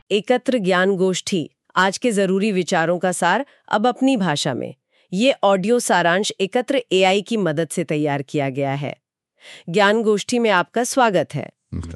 एकत्र ज्ञान गोष्ठी, आज के जरूरी विचारों का सार, अब अपनी भाषा में। ये ऑडियो सारांश एकत्र एआई की मदद से तैयार किया गया है। ज्ञान गोष्ठी में आपका स्वागत है।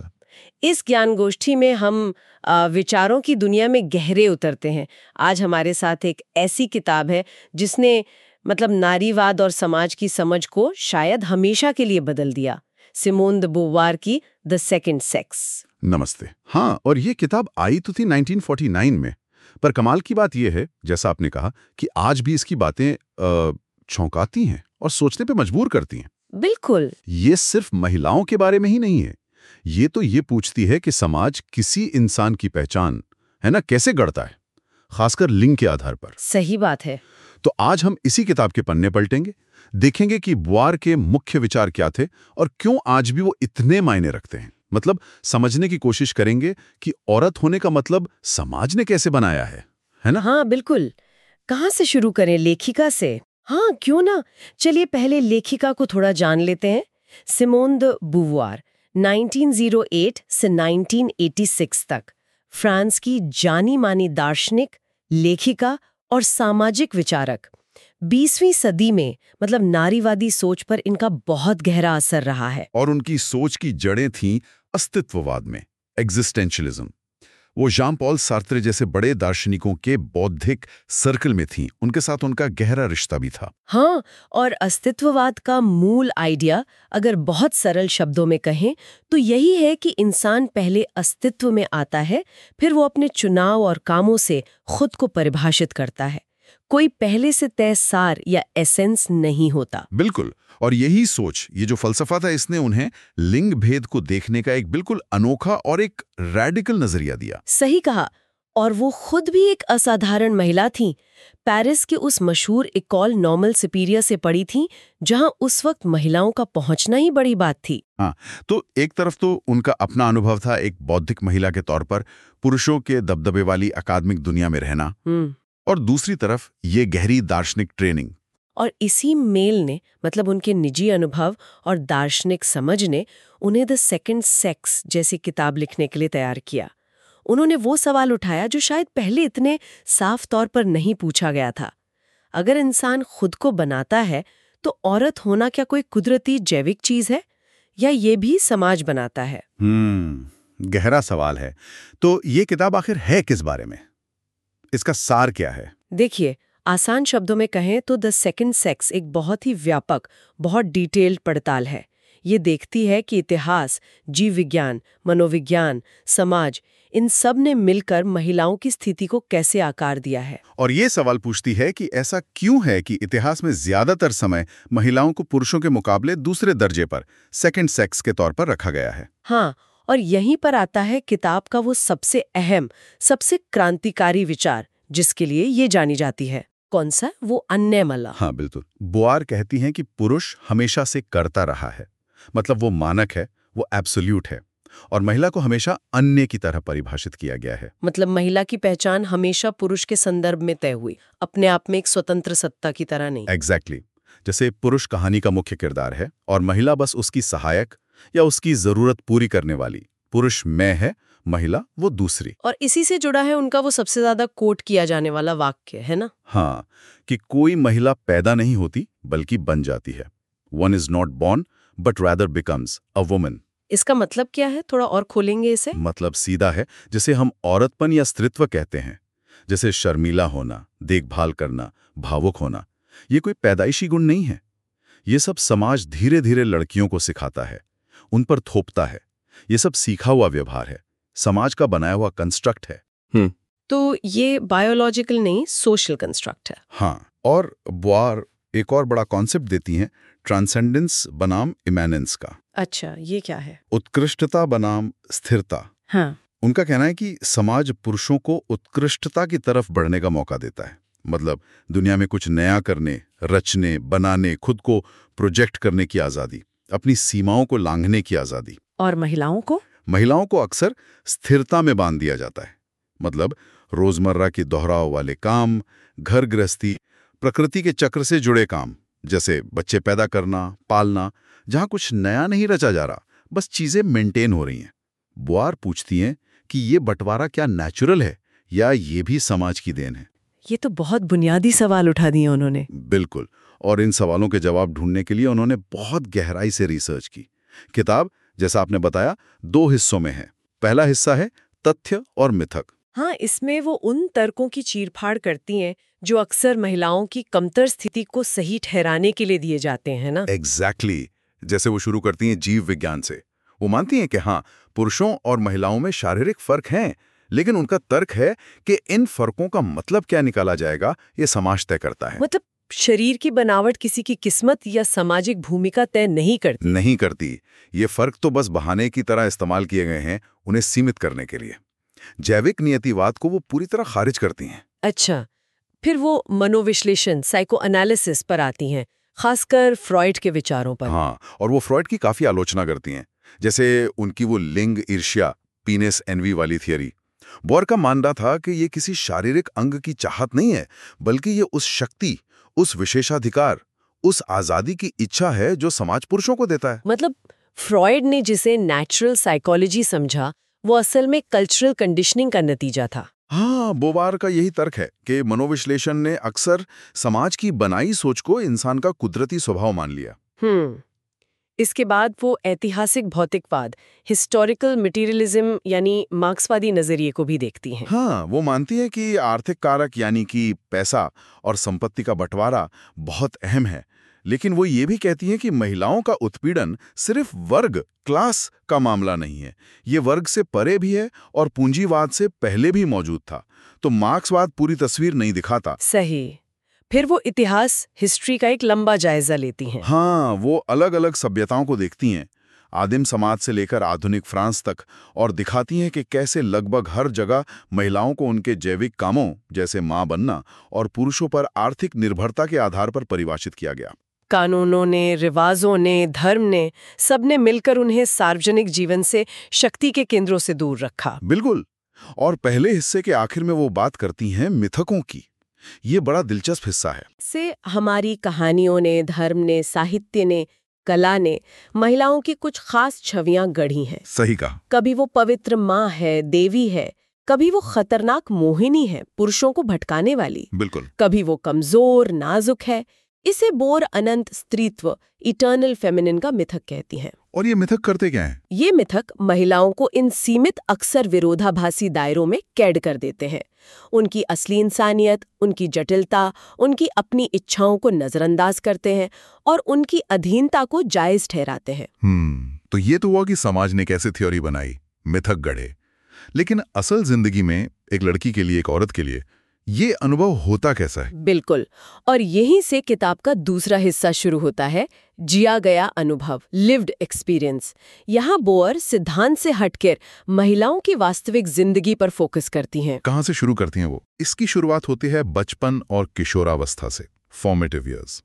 इस ज्ञान गोष्ठी में हम विचारों की दुनिया में गहरे उतरते हैं। आज हमारे साथ एक ऐसी किताब है जिसने नारीवाद और समाज की समझ को शायद हमेशा के लिए बदल दिया। सिमोन द बोवार की द सेकंड सेक्स। नमस्ते। हाँ, और ये किताब आई तो थी 1949 में, पर कमाल की बात यह है, जैसा आपने कहा, कि आज भी इसकी बातें चौंकाती हैं और सोचने पे मजबूर करती हैं। बिल्कुल। ये सिर्फ महिलाओं के बारे में ही नहीं है। ये पूछती है कि समाज किसी इंसान की पहचान है ना कैसे गढ़ता है, खासकर लिंग के आधार पर। सही बात है। तो आज हम इसी किताब के पन्ने पलटेंगे, देखेंगे कि बोवार के मुख्य विचार क्या थे और क्यों आज भी वो इतने मायने रखते हैं। समझने की कोशिश करेंगे कि औरत होने का मतलब समाज ने कैसे बनाया है ना? हाँ बिल्कुल। कहाँ से शुरू करें? लेखिका से? हाँ क्यों ना। चलिए पहले लेखिका को थोड़ा जान लेते हैं। सिमोन द बोवार 1908 से 1986 तक फ्रांस की जानी मानी दार्शनिक, लेखिका और सामाजिक विचारक। 20वीं सदी में नारीवादी सोच पर इनका बहुत गहरा असर रहा है। और उनकी सोच की जड़ें थीं अस्तित्ववाद में, एग्जिस्टेंशलिज्म। वो जान पॉल सार्त्रे जैसे बड़े दार्शनिकों के बौद्धिक सर्कल में थीं। उनके साथ उनका गहरा रिश्ता भी था। हाँ, और अस्तित्ववाद का मूल आइडिया अगर बहुत सरल शब्दों में कहें तो यही है कि इंसान पहले अस्तित्व में आता है, फिर वो अपने चुनाव और कामों से खुद को परिभाषित करता है। कोई पहले से तय सार या एसेंस नहीं होता। बिल्कुल। और यही सोच, ये जो फलसफा था, इसने उन्हें लिंग भेद को देखने का एक बिल्कुल अनोखा और एक रैडिकल नजरिया दिया। सही कहा। और वो खुद भी एक असाधारण महिला थीं। पेरिस के उस मशहूर इकॉल नॉर्मल सुपीरियर से पढ़ी थीं, जहां उस वक्त महिलाओं का पहुंचना ही बड़ी बात थी। हाँ, तो एक तरफ तो उनका अपना अनुभव था एक बौद्धिक महिला के तौर पर पुरुषों के दबदबे वाली अकादमिक दुनिया में रहना, और दूसरी तरफ ये गहरी दार्शनिक ट्रेनिंग। और इसी मेल ने उनके निजी अनुभव और दार्शनिक समझ ने उन्हें द सेकंड सेक्स जैसी किताब लिखने के लिए तैयार किया। उन्होंने वो सवाल उठाया जो शायद पहले इतने साफ तौर पर नहीं पूछा गया था। अगर इंसान खुद को बनाता है तो औरत होना क्या कोई कुदरती जैविक चीज है, या ये भी समाज बनाता है? गहरा सवाल है। तो ये किताब आखिर है किस बारे में? इसका सार क्या है? देखिए, आसान शब्दों में कहें तो द सेकंड सेक्स एक बहुत ही व्यापक, बहुत डिटेल्ड पड़ताल है। ये देखती है कि इतिहास, जीव विज्ञान, मनोविज्ञान, समाज, इन सब ने मिलकर महिलाओं की स्थिति को कैसे आकार दिया है। और ये सवाल पूछती है कि ऐसा क्यों है कि इतिहास में ज्यादातर समय महिलाओं को पुरुषों के मुकाबले दूसरे दर्जे पर, सेकंड सेक्स के तौर पर रखा गया है। हाँ, और यहीं पर आता है किताब का वो सबसे अहम, सबसे क्रांतिकारी विचार, जिसके लिए ये जानी जाती है। कौन सा? वो अन्यमला। हाँ बिल्कुल। बोवार कहती हैं कि पुरुष हमेशा से करता रहा है, वो मानक है, वो एब्सोल्यूट है, और महिला को हमेशा अन्य की तरह परिभाषित किया गया है। महिला की पहचान हमेशा पुरुष के संदर्भ में तय हुई, अपने आप में एक स्वतंत्र सत्ता की तरह नहीं। एग्जैक्टली। जैसे पुरुष कहानी का मुख्य किरदार है और महिला बस उसकी सहायक या उसकी जरूरत पूरी करने वाली। पुरुष मैं है, महिला वो दूसरी। और इसी से जुड़ा है उनका वो सबसे ज्यादा कोट किया जाने वाला वाक्य, है ना? हाँ, कि कोई महिला पैदा नहीं होती बल्कि बन जाती है। One is not born but rather becomes a woman। इसका मतलब क्या है? थोड़ा और खोलेंगे इसे। सीधा है, जैसे हम औरतपन या स्त्रीत्व कहते हैं, जैसे शर्मीला होना, देखभाल करना, भावुक होना, ये कोई पैदाइशी गुण नहीं है। ये सब समाज धीरे धीरे लड़कियों को सिखाता है, उन पर थोपता है। ये सब सीखा हुआ व्यवहार है, समाज का बनाया हुआ कंस्ट्रक्ट है। तो ये बायोलॉजिकल नहीं, सोशल कंस्ट्रक्ट है। हाँ, और बोवार एक और बड़ा कॉन्सेप्ट देती हैं, ट्रांसेंडेंस बनाम इमैनेंस का। अच्छा, ये क्या है? उत्कृष्टता बनाम स्थिरता। हाँ। उनका कहना है कि समाज पुरुषों को उत्कृष्टता की तरफ बढ़ने का मौका देता है, दुनिया में कुछ नया करने, रचने, बनाने, खुद को प्रोजेक्ट करने की आज़ादी, अपनी सीमाओं को लांघने की आज़ादी। और महिलाओं को अक्सर स्थिरता में बांध दिया जाता है। रोजमर्रा के दोहराव वाले काम, घर गृहस्थी, प्रकृति के चक्र से जुड़े काम, जैसे बच्चे पैदा करना, पालना, जहां कुछ नया नहीं रचा जा रहा, बस चीजें मेंटेन हो रही हैं। बोवार पूछती हैं कि ये बंटवारा क्या नेचुरल है या ये भी समाज की देन है। ये तो बहुत बुनियादी सवाल उठा दिए उन्होंने। बिल्कुल, और इन सवालों के जवाब ढूंढने के लिए उन्होंने बहुत गहराई से रिसर्च की। किताब, जैसा आपने बताया, 2 हिस्सों में है। पहला हिस्सा है तथ्य और मिथक। हाँ, इसमें वो उन तर्कों की चीरफाड़ करती हैं जो अक्सर महिलाओं की कमतर स्थिति को सही ठहराने के लिए दिए जाते हैं ना। एग्जैक्टली जैसे वो शुरू करती हैं जीव विज्ञान से। वो मानती हैं कि हाँ, पुरुषों और महिलाओं में शारीरिक फर्क हैं, लेकिन उनका तर्क है कि इन फर्कों का मतलब क्या निकाला जाएगा, ये समाज तय करता है। मतलब शरीर की बनावट किसी की किस्मत या सामाजिक भूमिका तय नहीं करती। ये फर्क तो बस बहाने की तरह इस्तेमाल किए गए हैं, उन्हें सीमित करने के लिए। जैविक नियतिवाद को वो पूरी तरह खारिज करती हैं। अच्छा, फिर वो मनोविश्लेषण, साइको एनालिसिस पर आती हैं, खासकर फ्रॉइड के विचारों पर। हाँ, और वो फ्रॉइड की काफी आलोचना करती हैं, जैसे उनकी वो लिंग ईर्ष्या, पीनेस एनवी वाली थियरी। बोर का मानना था कि ये किसी शारीरिक अंग की चाहत नहीं है, बल्कि ये उस शक्ति, उस विशेषाधिकार, उस आजादी की इच्छा है जो समाज पुरुषों को देता है। मतलब फ्रॉइड ने जिसे नेचुरल साइकोलॉजी समझा, वो असल में कल्चरल कंडीशनिंग का नतीजा था। हाँ, बोबार का यही तर्क है कि मनोविश्लेषण ने अक्सर समाज की बनाई सोच को इंसान का कुदरती स्वभाव मान लिया। इसके बाद वो ऐतिहासिक भौतिकवाद, हिस्टोरिकल मटेरियलिज्म यानी मार्क्सवादी नजरिए को भी देखती हैं। हाँ, वो मानती है कि आर्थिक कारक यानी कि पैसा और संपत्ति का बंटवारा बहुत अहम है, लेकिन वो ये भी कहती हैं कि महिलाओं का उत्पीड़न सिर्फ वर्ग, क्लास का मामला नहीं है, ये वर्ग से परे भी है और पूंजीवाद से पहले भी मौजूद था। तो मार्क्सवाद पूरी तस्वीर नहीं दिखाता। सही। फिर वो इतिहास, हिस्ट्री का एक लंबा जायजा लेती हैं। हाँ, वो अलग-अलग सभ्यताओं को देखती हैं, आदिम समाज से लेकर आधुनिक फ्रांस तक, और दिखाती हैं कि कैसे लगभग हर जगह महिलाओं को उनके जैविक कामों जैसे मां बनना और पुरुषों पर आर्थिक निर्भरता के आधार पर परिभाषित किया गया। कानूनों ने, रिवाजों ने, धर्म ने, सबने मिलकर उन्हें सार्वजनिक जीवन से, शक्ति के केंद्रों से दूर रखा। बिल्कुल। और पहले हिस्से के आखिर में वो बात करती हैं मिथकों की। ये बड़ा दिलचस्प हिस्सा है। से हमारी कहानियों ने, धर्म ने, साहित्य ने, कला ने महिलाओं की कुछ खास छवियां गढ़ी हैं। सही कहा। कभी वो पवित्र माँ है, देवी है, कभी वो खतरनाक मोहिनी है, पुरुषों को भटकाने वाली। बिल्कुल। कभी वो कमजोर, नाजुक है। इसे बोर अनंत स्त्रीत्व, इटर्नल फेमिनिन का मिथक कहती हैं। और ये मिथक करते क्या हैं? ये मिथक महिलाओं को इन सीमित, अक्सर विरोधाभासी दायरों में कैद कर देते हैं। उनकी असली इंसानियत, उनकी जटिलता, उनकी अपनी इच्छाओं को नजरअंदाज करते हैं और उनकी अधीनता को जायज ठहराते हैं। तो ये तो हुआ कि समाज ने कैसे थ्योरी बनाई, मिथक गढ़े। लेकिन असल जिंदगी में एक लड़की के लिए, एक औरत के लिए ये अनुभव होता कैसा है? बिल्कुल, और यहीं से किताब का दूसरा हिस्सा शुरू होता है, जिया गया अनुभव, लिव्ड एक्सपीरियंस। यहाँ बोअर सिद्धांत से हटकर महिलाओं की वास्तविक जिंदगी पर फोकस करती हैं। कहाँ से शुरू करती हैं वो? इसकी शुरुआत होती है बचपन और किशोरावस्था से, फॉर्मेटिव ईयर्स।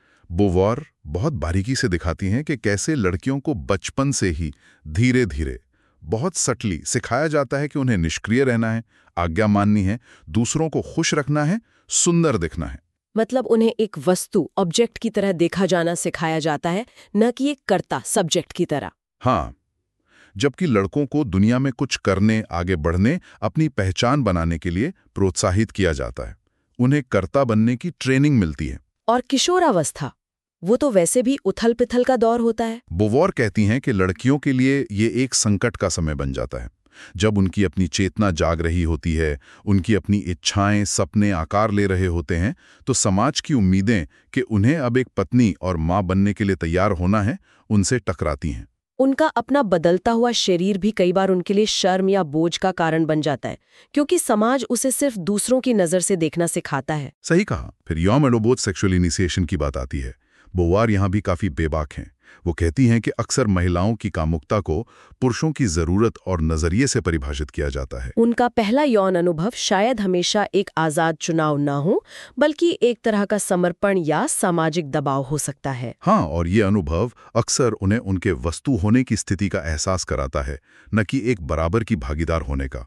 बोवार बहुत बारीकी से दिखाती हैं कि कैसे लड़कियों को बचपन से ही धीरे धीरे, बहुत सटली सिखाया जाता है कि उन्हें निष्क्रिय रहना है, आज्ञा माननी है, दूसरों को खुश रखना है, सुंदर दिखना है। मतलब उन्हें एक वस्तु, ऑब्जेक्ट की तरह देखा जाना सिखाया जाता है, न कि एक कर्ता, सब्जेक्ट की तरह। हाँ, जबकि लड़कों को दुनिया में कुछ करने, आगे बढ़ने, अपनी पहचान बनाने के लिए प्रोत्साहित किया जाता है। उन्हें कर्ता बनने की ट्रेनिंग मिलती है। और किशोरावस्था, वो तो वैसे भी उथल पिथल का दौर होता है। बोवार कहती हैं कि लड़कियों के लिए ये एक संकट का समय बन जाता है, जब उनकी अपनी चेतना जाग रही होती है, उनकी अपनी इच्छाएं, सपने आकार ले रहे होते हैं, तो समाज की उम्मीदें कि उन्हें अब एक पत्नी और मां बनने के लिए तैयार होना है, उनसे टकराती हैं। उनका अपना बदलता हुआ शरीर भी कई बार उनके लिए शर्म या बोझ का कारण बन जाता है, क्योंकि समाज उसे सिर्फ दूसरों की नजर से देखना सिखाता है। सही कहा। फिर यौन अनुबोध, सेक्सुअल इनिशिएशन की बात आती है। बोवार यहाँ भी काफी बेबाक हैं। वो कहती हैं कि अक्सर महिलाओं की कामुकता को पुरुषों की जरूरत और नजरिए से परिभाषित किया जाता है। उनका पहला यौन अनुभव शायद हमेशा एक आजाद चुनाव न हो, बल्कि एक तरह का समर्पण या सामाजिक दबाव हो सकता है। हाँ, और ये अनुभव अक्सर उन्हें उनके वस्तु होने की स्थिति का एहसास कराता है, न कि एक बराबर की भागीदार होने का।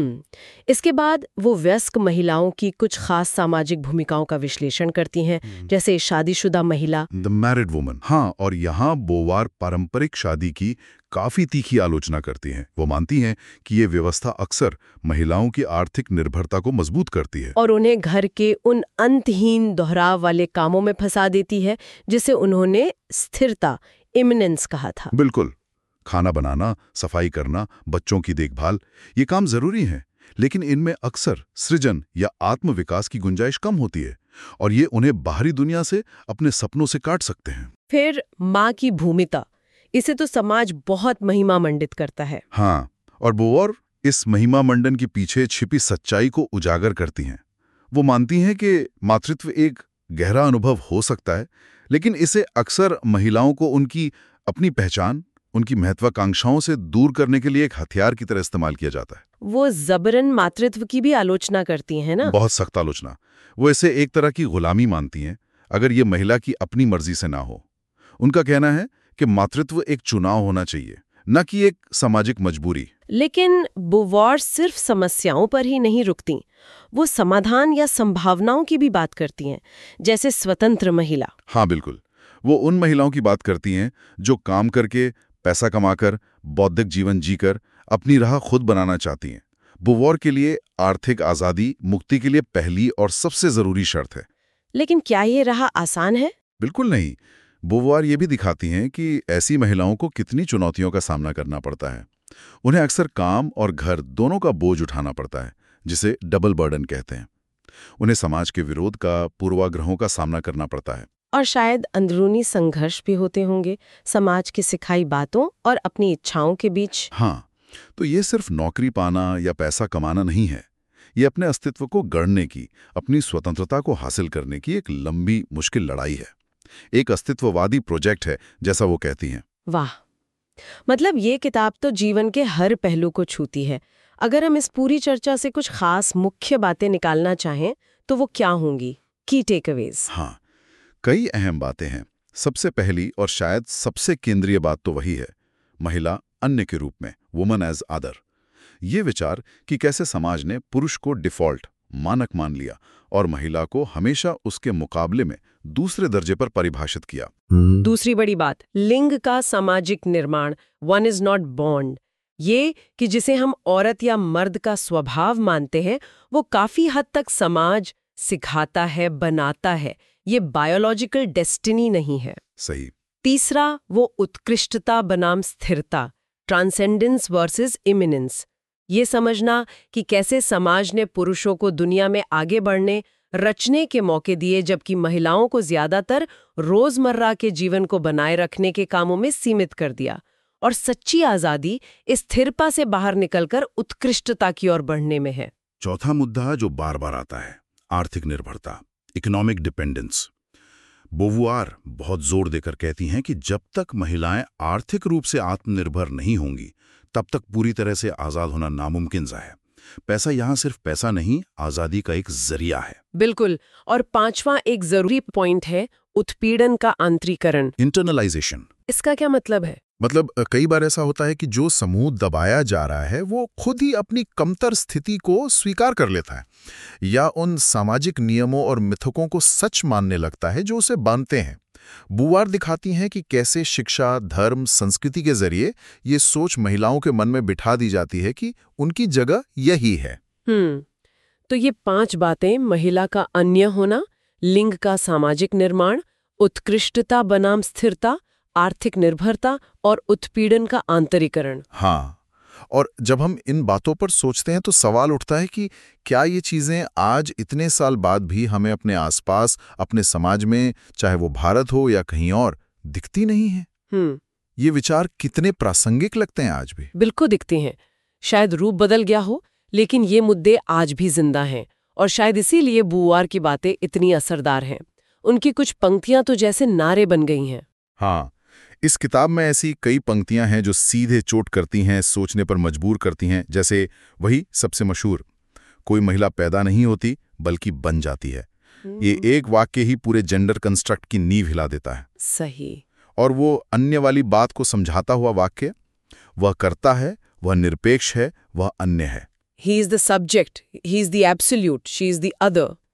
इसके बाद वो वयस्क महिलाओं की कुछ खास सामाजिक भूमिकाओं का विश्लेषण करती हैं, जैसे शादीशुदा महिला, द मैरिड वुमन। हाँ, और यहाँ यहाँ बोवार पारंपरिक शादी की काफी तीखी आलोचना करती हैं। वो मानती हैं कि ये व्यवस्था अक्सर महिलाओं की आर्थिक निर्भरता को मजबूत करती है और उन्हें घर के उन अंतहीन दोहराव वाले कामों में फंसा देती है जिसे उन्होंने स्थिरता, इमिनेंस कहा था। बिल्कुल। खाना बनाना, सफाई करना, बच्चों की देखभाल, ये काम जरूरी हैं, लेकिन इनमें अक्सर सृजन या आत्म विकास की गुंजाइश कम होती है और ये उन्हें बाहरी दुनिया से अपने सपनों से काट सकते हैं। फिर माँ की भूमिका, इसे तो समाज बहुत महिमा मंडित करता है। हाँ, और बोवार इस महिमा मंडन के पीछे छिपी सच्चाई को उजागर करती हैं। वो मानती हैं कि मातृत्व एक गहरा अनुभव हो सकता है, लेकिन इसे अक्सर महिलाओं को उनकी अपनी पहचान, उनकी महत्वाकांक्षाओं से दूर करने के लिए एक हथियार की तरह इस्तेमाल किया जाता है। वो जबरन मातृत्व की भी आलोचना करती हैं ना? बहुत सख्त आलोचना। वो इसे एक तरह की गुलामी मानती हैं, अगर ये महिला की अपनी मर्जी से ना हो। उनका कहना है कि मातृत्व एक चुनाव होना चाहिए, न कि एक सामाजिक मजबूरी। लेकिन बोवार सिर्फ समस्याओं पर ही नहीं रुकती, वो समाधान या संभावनाओं की भी बात करती हैं, जैसे स्वतंत्र महिला। हाँ बिल्कुल, वो उन महिलाओं की बात करती हैं जो काम करके, पैसा कमाकर, बौद्धिक जीवन जीकर अपनी राह खुद बनाना चाहती हैं। बोवार के लिए आर्थिक आज़ादी मुक्ति के लिए पहली और सबसे जरूरी शर्त है। लेकिन क्या ये राह आसान है? बिल्कुल नहीं। बोवार ये भी दिखाती हैं कि ऐसी महिलाओं को कितनी चुनौतियों का सामना करना पड़ता है। उन्हें अक्सर काम और घर दोनों का बोझ उठाना पड़ता है, जिसे डबल बर्डन कहते हैं। उन्हें समाज के विरोध का, पूर्वाग्रहों का सामना करना पड़ता है। और शायद अंदरूनी संघर्ष भी होते होंगे, समाज की सिखाई बातों और अपनी इच्छाओं के बीच। हाँ, तो ये सिर्फ नौकरी पाना या पैसा कमाना नहीं है। ये अपने अस्तित्व को गढ़ने की, अपनी स्वतंत्रता को हासिल करने की एक लंबी, मुश्किल लड़ाई है। एक अस्तित्ववादी प्रोजेक्ट है, जैसा वो कहती हैं। वाह, मतलब ये किताब तो जीवन के हर पहलू को छूती है। अगर हम इस पूरी चर्चा से कुछ खास मुख्य बातें निकालना चाहें तो वो क्या होंगी, की टेकअवेज? हाँ, कई अहम बातें हैं। सबसे पहली और शायद सबसे केंद्रीय बात तो वही है, महिला अन्य के रूप में, वुमन एज अदर। ये विचार कि कैसे समाज ने पुरुष को डिफॉल्ट, मानक मान लिया और महिला को हमेशा उसके मुकाबले में दूसरे दर्जे पर परिभाषित किया। दूसरी बड़ी बात, लिंग का सामाजिक निर्माण, वन इज नॉट बॉन्ड। ये कि जिसे हम औरत या मर्द का स्वभाव मानते हैं, वो काफी हद तक समाज सिखाता है, बनाता है। ये बायोलॉजिकल डेस्टिनी नहीं है। सही। तीसरा, वो उत्कृष्टता बनाम स्थिरता, ट्रांसेंडेंस वर्सेस इमिनेंस। ये समझना कि कैसे समाज ने पुरुषों को दुनिया में आगे बढ़ने, रचने के मौके दिए, जबकि महिलाओं को ज्यादातर रोजमर्रा के जीवन को बनाए रखने के कामों में सीमित कर दिया। और सच्ची आजादी इस स्थिरता से बाहर निकलकर उत्कृष्टता की ओर बढ़ने में है। चौथा मुद्दा जो बार बार आता है, आर्थिक निर्भरता, इकोनॉमिक डिपेंडेंस। बोवार बहुत जोर देकर कहती हैं कि जब तक महिलाएं आर्थिक रूप से आत्मनिर्भर नहीं होंगी, तब तक पूरी तरह से आजाद होना नामुमकिन सा है। पैसा यहाँ सिर्फ पैसा नहीं, आजादी का एक जरिया है। बिल्कुल। और पांचवा एक जरूरी पॉइंट है, उत्पीड़न का आंतरीकरण, इंटरनलाइजेशन। इसका क्या मतलब है? मतलब कई बार ऐसा होता है कि जो समूह दबाया जा रहा है वो खुद ही अपनी कमतर स्थिति को स्वीकार कर लेता है या उन सामाजिक नियमों और मिथकों को सच मानने लगता है जो उसे बांधते हैं। बोवार दिखाती हैं कि कैसे शिक्षा, धर्म, संस्कृति के जरिए ये सोच महिलाओं के मन में बिठा दी जाती है कि उनकी जगह यही है। तो ये 5 बातें, महिला का अन्य होना, लिंग का सामाजिक निर्माण, उत्कृष्टता बनाम स्थिरता, आर्थिक निर्भरता और उत्पीड़न का आंतरीकरण। हाँ, और जब हम इन बातों पर सोचते हैं तो सवाल उठता है कि क्या ये चीजें आज इतने साल बाद भी हमें अपने आसपास, अपने समाज में, चाहे वो भारत हो या कहीं और, दिखती नहीं है? ये विचार कितने प्रासंगिक लगते हैं आज भी। बिल्कुल दिखते हैं। शायद रूप बदल गया हो, लेकिन ये मुद्दे आज भी जिंदा हैं और शायद इसीलिए बोवार की बातें इतनी असरदार हैं। उनकी कुछ पंक्तियां तो जैसे नारे बन गई हैं। हाँ, इस किताब में ऐसी कई पंक्तियां हैं जो सीधे चोट करती हैं, सोचने पर मजबूर करती हैं। जैसे वही सबसे मशहूर, कोई महिला पैदा नहीं होती बल्कि बन जाती है। ये एक वाक्य ही पूरे जेंडर कंस्ट्रक्ट की नींव हिला देता है। सही। और वो अन्य वाली बात को समझाता हुआ वाक्य, वह करता है, वह निरपेक्ष है, वह अन्य है। He is the subject, he is the absolute, she is the other.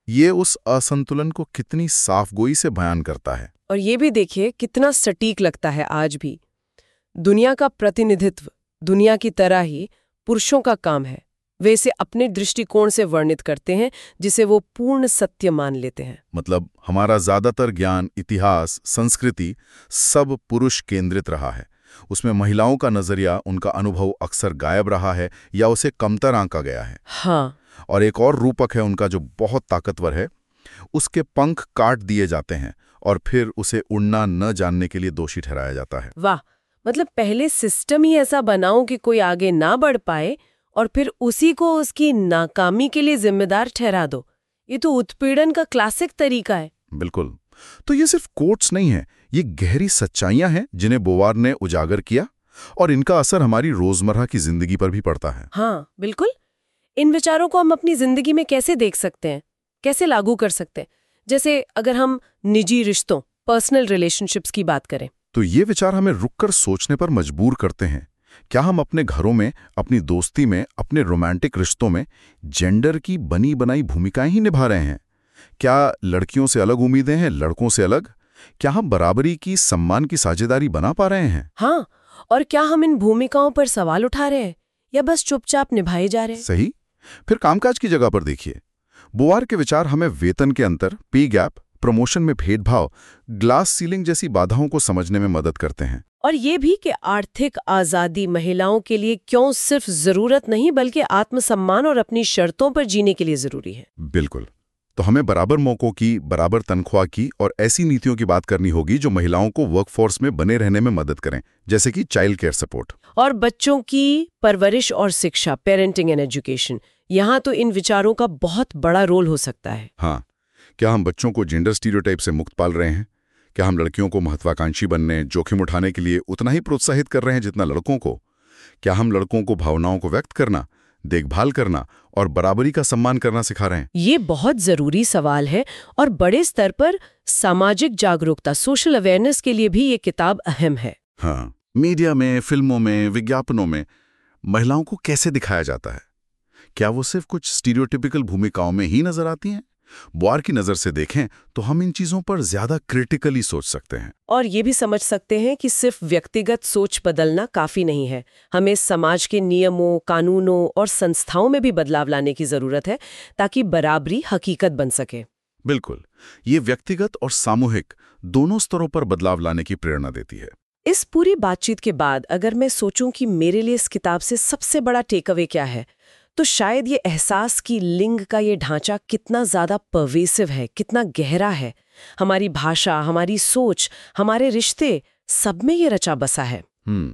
ये उस असंतुलन को कितनी साफगोई से बयान करता है। और ये भी देखिए कितना सटीक लगता है आज भी। दुनिया का प्रतिनिधित्व दुनिया की तरह ही पुरुषों का काम है। वे इसे अपने दृष्टिकोण से वर्णित करते हैं, जिसे वो पूर्ण सत्य मान लेते हैं। मतलब हमारा ज्यादातर ज्ञान, इतिहास, संस्कृति सब पुरुष केंद्रित रहा है। उसमें महिलाओं का नजरिया, उनका अनुभव अक्सर गायब रहा है या उसे कमतर आंका गया है। हाँ। और एक और रूपक है उनका जो बहुत ताकतवर है, उसके पंख काट दिए जाते हैं और फिर उसे उड़ना न जानने के लिए दोषी ठहराया जाता है। वाह, मतलब पहले सिस्टम ही ऐसा बनाओ कि कोई आगे ना बढ़ पाए और फिर उसी को उसकी नाकामी के लिए जिम्मेदार ठहरा दो। ये तो उत्पीड़न का क्लासिक तरीका है। बिल्कुल। तो ये सिर्फ कोट्स नहीं है, ये गहरी सच्चाइयां हैं जिन्हें बोवार ने उजागर किया, और इनका असर हमारी रोजमर्रा की जिंदगी पर भी पड़ता है। हाँ बिल्कुल। इन विचारों को हम अपनी जिंदगी में कैसे देख सकते हैं, कैसे लागू कर सकते हैं? जैसे अगर हम निजी रिश्तों, पर्सनल रिलेशनशिप्स की बात करें, तो ये विचार हमें रुककर सोचने पर मजबूर करते हैं। क्या हम अपने घरों में, अपनी दोस्ती में, अपने रोमांटिक रिश्तों में जेंडर की बनी बनाई भूमिकाएं ही निभा रहे हैं? क्या लड़कियों से अलग उम्मीदें हैं, लड़कों से अलग? क्या हम बराबरी की, सम्मान की साझेदारी बना पा रहे हैं? हाँ, और क्या हम इन भूमिकाओं पर सवाल उठा रहे हैं या बस चुपचाप निभाए जा रहे हैं? सही। फिर कामकाज की जगह पर देखिए, बोवार के विचार हमें वेतन के अंतर, पे गैप, प्रमोशन में भेदभाव, ग्लास सीलिंग जैसी बाधाओं को समझने में मदद करते हैं। और ये भी कि आर्थिक आजादी महिलाओं के लिए क्यों सिर्फ जरूरत नहीं बल्कि आत्मसम्मान और अपनी शर्तों पर जीने के लिए जरूरी है। बिल्कुल। तो हमें बराबर मौकों की, बराबर तनख्वाह की और ऐसी नीतियों की बात करनी होगी जो महिलाओं को वर्कफोर्स में बने रहने में मदद करें, जैसे कि चाइल्ड केयर सपोर्ट और बच्चों की परवरिश और शिक्षा, पेरेंटिंग एंड एजुकेशन। यहाँ तो इन विचारों का बहुत बड़ा रोल हो सकता है। हाँ, क्या हम बच्चों को जेंडर स्टीरियोटाइप से मुक्त पाल रहे हैं? क्या हम लड़कियों को महत्वाकांक्षी बनने, जोखिम उठाने के लिए उतना ही प्रोत्साहित कर रहे हैं जितना लड़कों को? क्या हम लड़कों को भावनाओं को व्यक्त करना, देखभाल करना और बराबरी का सम्मान करना सिखा रहे हैं? ये बहुत जरूरी सवाल है और बड़े स्तर पर सामाजिक जागरूकता, सोशल अवेयरनेस के लिए भी ये किताब अहम है। हाँ, मीडिया में, फिल्मों में, विज्ञापनों में महिलाओं को कैसे दिखाया जाता है? क्या वो सिर्फ कुछ स्टीरियोटिपिकल भूमिकाओं में ही नजर आती हैं? बोवार की नजर से देखें तो हम इन चीजों पर ज्यादा क्रिटिकली सोच सकते हैं और ये भी समझ सकते हैं कि सिर्फ व्यक्तिगत सोच बदलना काफी नहीं है। हमें समाज के नियमों, कानूनों और संस्थाओं में भी बदलाव लाने की जरूरत है ताकि बराबरी हकीकत बन सके। बिल्कुल। ये व्यक्तिगत और सामूहिक दोनों स्तरों पर बदलाव लाने की प्रेरणा देती है। इस पूरी बातचीत के बाद अगर मैं सोचूं कि मेरे लिए इस किताब से सबसे बड़ा टेकअवे क्या है, तो शायद ये एहसास कि लिंग का ये ढांचा कितना ज्यादा परवेसिव है, कितना गहरा है। हमारी भाषा, हमारी सोच, हमारे रिश्ते, सब में ये रचा बसा है।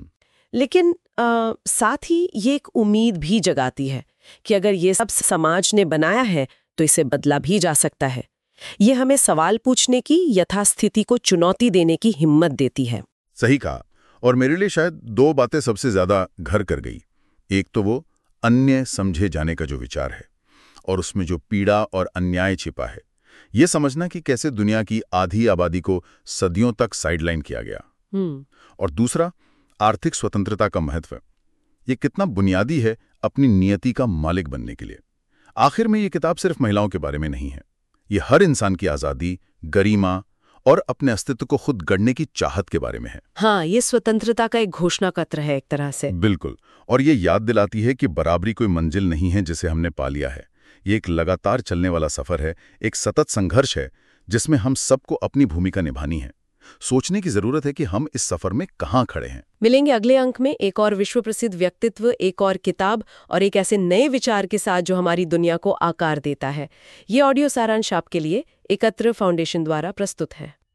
लेकिन साथ ही ये एक उम्मीद भी जगाती है कि अगर ये सब समाज ने बनाया है तो इसे बदला भी जा सकता है। ये हमें सवाल पूछने की, यथास्थिति को चुनौती देने की हिम्मत देती है। सही कहा। और मेरे लिए शायद दो बातें सबसे ज्यादा घर कर गई। एक तो वो अन्य समझे जाने का जो विचार है और उसमें जो पीड़ा और अन्याय छिपा है, ये समझना कि कैसे दुनिया की आधी आबादी को सदियों तक साइडलाइन किया गया। और दूसरा, आर्थिक स्वतंत्रता का महत्व, ये कितना बुनियादी है अपनी नियति का मालिक बनने के लिए। आखिर में ये किताब सिर्फ महिलाओं के बारे में नहीं है, ये हर इंसान की आजादी, गरिमा और अपने अस्तित्व को खुद गढ़ने की चाहत के बारे में है। हाँ, ये स्वतंत्रता का एक घोषणा पत्र है एक तरह से। बिल्कुल। और ये याद दिलाती है कि बराबरी कोई मंजिल नहीं है जिसे हमने पा लिया है। ये एक लगातार चलने वाला सफर है, एक सतत संघर्ष है जिसमें हम सबको अपनी भूमिका निभानी है। सोचने की जरूरत है कि हम इस सफर में कहाँ खड़े हैं। मिलेंगे अगले अंक में एक और विश्व प्रसिद्ध व्यक्तित्व, एक और किताब और एक ऐसे नए विचार के साथ जो हमारी दुनिया को आकार देता है। ये ऑडियो सारांश आपके लिए एकत्र फाउंडेशन द्वारा प्रस्तुत है।